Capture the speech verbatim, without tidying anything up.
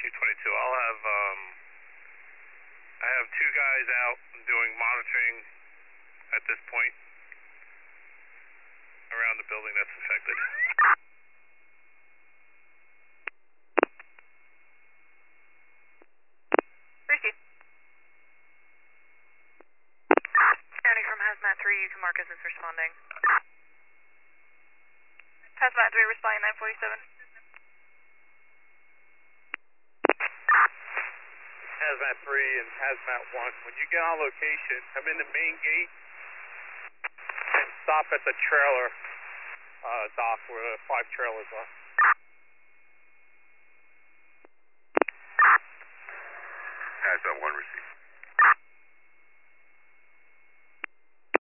Chief twenty-two. I'll have, um, I have two guys out doing monitoring at this point around the building that's affected. Ricky. County from Hazmat three, you can mark as it's responding. Hazmat three responding nine forty-seven. Hazmat three and Hazmat one, when you get on location, come in the main gate and stop at the trailer uh, dock where the five trailers are.